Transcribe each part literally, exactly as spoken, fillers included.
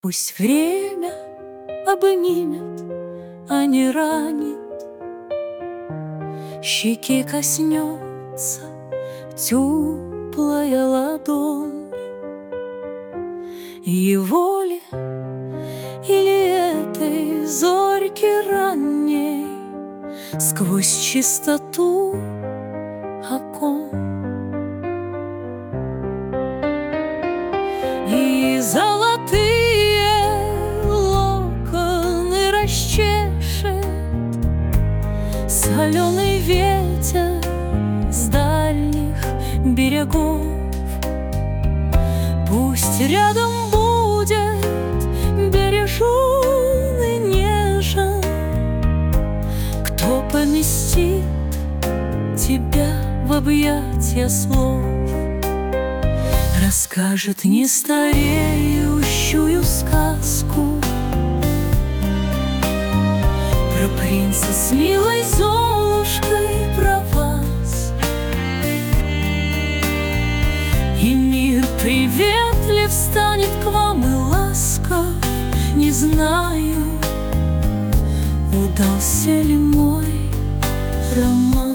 Пусть время обнимет, а не ранит, щеки коснется теплая ладонь. Его ли или этой зорьки ранней сквозь чистоту окон? И золотые локоны расчешет соленый ветер с дальних берегов. Пусть рядом будет бережен и нежен, кто поместит тебя в объятия слов, расскажет не стареющую сказку про принца с милой Золушкой, про вас. И мир приветлив станет к вам и ласков. Не знаю, удался ли мой романс.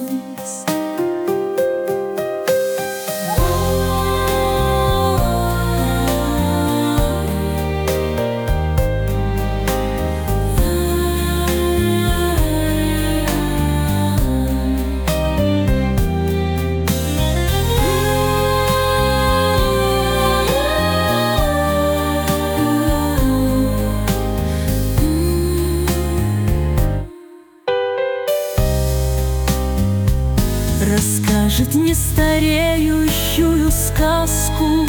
Расскажет нестареющую сказку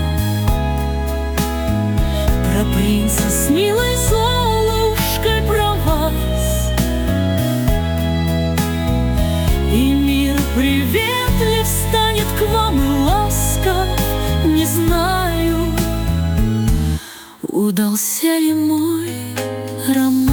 про принца с милой Золушкой, про вас. И мир приветлив станет к вам и ласков. Не знаю, удался ли мой роман.